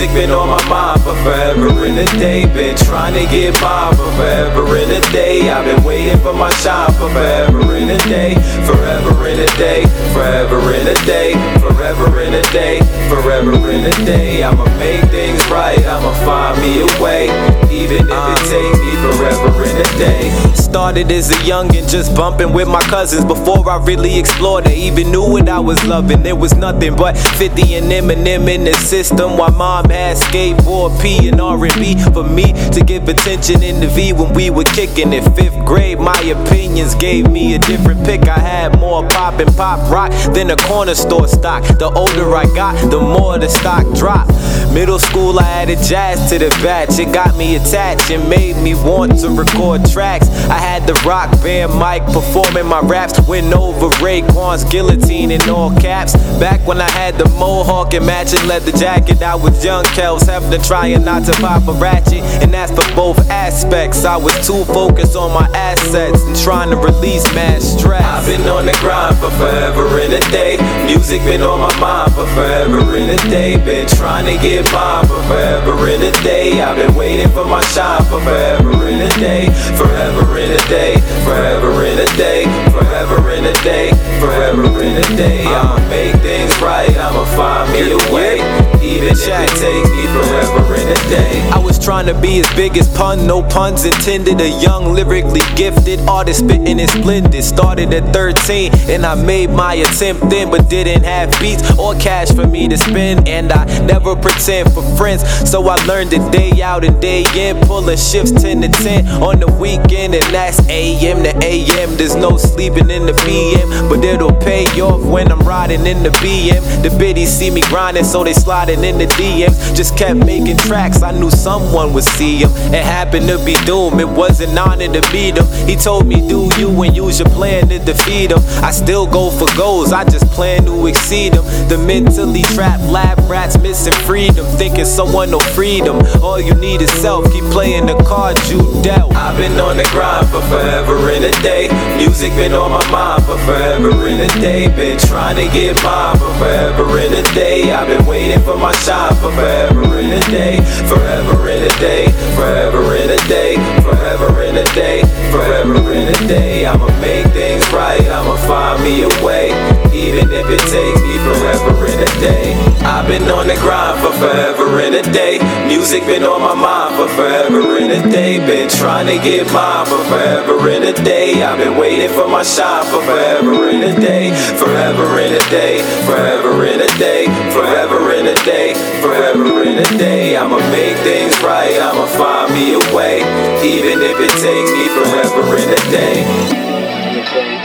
Music been on my mind for forever in a day. Been trying to get by for forever in a day. I've been waiting for my shine for forever in a day. Forever in a day, forever in a day, forever in a day, forever in a day. I'ma make things right, I'ma find me a way, even if it takes me forever in a day. Started as a youngin', just bumping with my cousins. Before I really explored it, even knew what I was loving. There was nothing but 50 and Eminem in the system, while mom had skateboard, P and R&B for me to give attention in the V when we were kicking it. 5th grade, my opinions gave me a different pick. I had more pop and pop rock than a corner store stock. The older I got, the more the stock dropped. Middle school, I added jazz to the batch. It got me attached and made me want to record tracks. I had the rock band mic performing my raps. Went over Raekwon's Guillotine in all caps. Back when I had the mohawk and matching leather jacket, I was young Kels, having to trying not to pop a ratchet. And that's for both aspects. I was too focused on my assets and trying to release mad stress. I've been on the grind for forever in a day. Music been on my mind for forever in a day. Been trying to get by for forever in a day. I've been waiting for my shine for forever in a day. Forever in a day, forever in a day, forever in a day, forever in a day. I'ma make things right, I'ma find me a way, even if it takes me forever in a day. I was trying to be as big as Pun, no puns intended. A young, lyrically gifted artist spitting is splendid. Started at 13 and I made my attempt then, but didn't have beats or cash for me to spend. And I never pretend for friends, so I learned it day out and day in, pulling shifts 10 to 10 on the weekend, and that's AM to AM. There's no sleeping in the PM, but it'll pay off when I'm riding in the BM. The biddies see me grinding, so they sliding in the DMs. Just kept making tracks, I knew someone would see them. It happened to be Doom, it was an honor to beat him. He told me do you and use your plan to defeat him. I still go for goals, I just plan to exceed them. The mentally trapped lab rats missing freedom, thinking someone will free them. All you need is self, keep playing the cards you dealt. I've been on the grind for forever in a day. Music been on my mind for forever in a day. Been trying to get mine for forever in a day. I've been waiting for my shine for forever in a day. Forever in a day, forever in a day, forever in a day, forever in a day. I'ma make things right, I'ma find me a way, even if it takes me forever in a day. I've been on the grind for forever in a day. Music been on my mind for forever in a day. Been trying to get mine for forever in a day. I've been waiting for my shine for forever in a day. Forever in a day, forever in a day, forever in a day, forever in a day. I'ma make things right, I'ma find me a way, even if it takes me forever in a day.